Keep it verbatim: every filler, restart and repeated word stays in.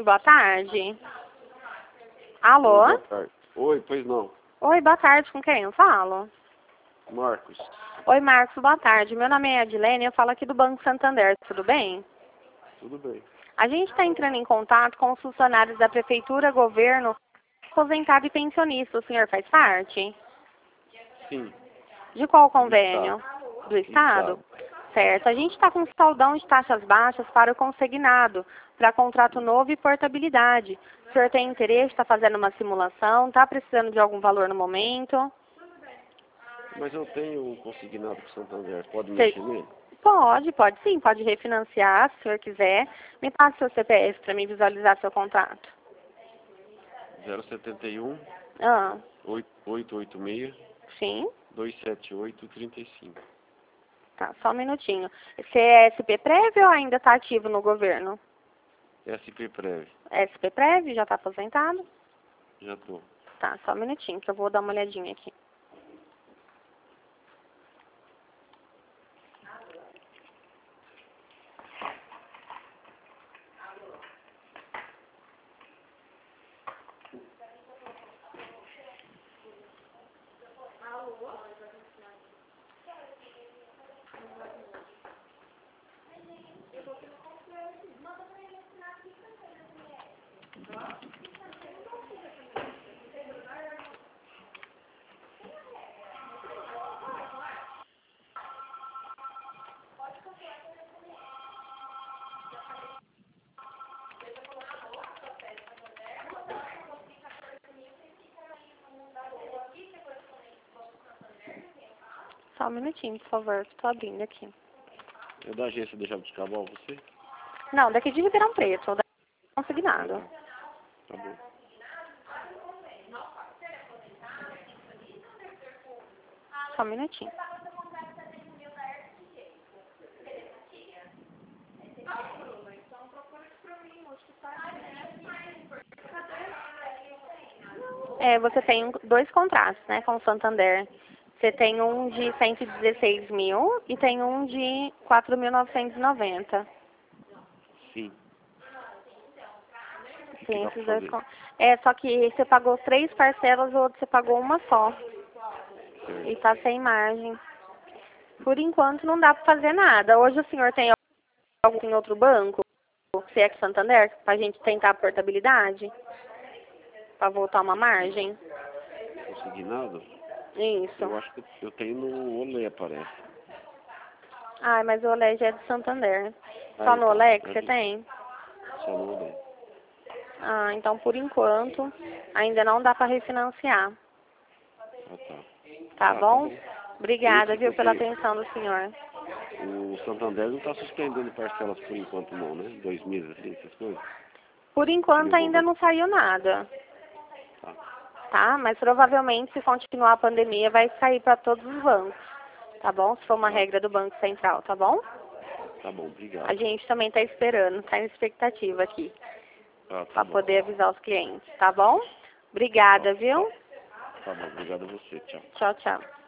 boa tarde. Alô? Oi, boa tarde. Oi, pois não. Oi, boa tarde. Com quem eu falo? Marcos. Oi, Marcos, boa tarde. Meu nome é Adilene, eu falo aqui do Banco Santander. Tudo bem? Tudo bem. A gente está entrando em contato com os funcionários da Prefeitura, Governo, aposentado e pensionista. O senhor faz parte? Sim. De qual Do convênio? Estado. Do Estado? Do Estado. Certo. A gente está com saldão de taxas baixas para o consignado, para contrato novo e portabilidade. O senhor tem interesse, está fazendo uma simulação, está precisando de algum valor no momento? Mas eu tenho um consignado com o Santander. Pode Cê- mexer nele? Pode, pode sim, pode refinanciar, se o senhor quiser. Me passe seu C P F para mim visualizar seu contrato. zero sete um, Ah, oito oito seis, sim. dois sete oito, três cinco. Tá, só um minutinho. Você é S P Prévio ou ainda está ativo no governo? S P Prev. S P Prévio, já está aposentado? Já tô. Tá, só um minutinho que eu vou dar uma olhadinha aqui. Só um minutinho, por favor, estou abrindo aqui. É da agência de Jabos Cabal, você? Não, daqui de Ribeirão Preto, ou daqui de consignado. Tá bom. Só um minutinho. É, você tem um- dois contratos, né, com o Santander. Você tem um de cento e dezesseis mil e tem um de quatro mil novecentos e noventa. Sim. O que, que Sim, dá pra esses dois fazer? con- É, só que você pagou três parcelas, o outro você pagou uma só. E Certo. tá sem margem. Por enquanto não dá pra fazer nada. Hoje o senhor tem algo em outro banco? Se é que Santander, pra gente tentar a portabilidade? Pra voltar uma margem? Consignado? Isso. Eu acho que eu tenho no Olé, parece. Ai, mas o Olé já é de Santander. Ah, Só no então. Olé que É você de- tem? Só no Olé. Ah, então por enquanto ainda não dá pra refinanciar. Ah, tá. Tá Ah, tá bom? bom. Obrigada, Esse, viu, pela porque atenção do senhor. o Santander não está suspendendo parcelas por enquanto não, né? Dois meses assim, essas coisas. Por Que nem enquanto o ainda governo. não saiu nada, Tá. tá? Mas provavelmente se continuar a pandemia vai sair para todos os bancos, tá bom? Se for uma Ah, regra do Banco Central, tá bom? tá bom, obrigado. A gente também está esperando, está em expectativa aqui, Ah, tá para bom. poder avisar os clientes, tá bom? Tá, Obrigada, viu? tá bom, obrigado a você. Tchau. Tchau, tchau.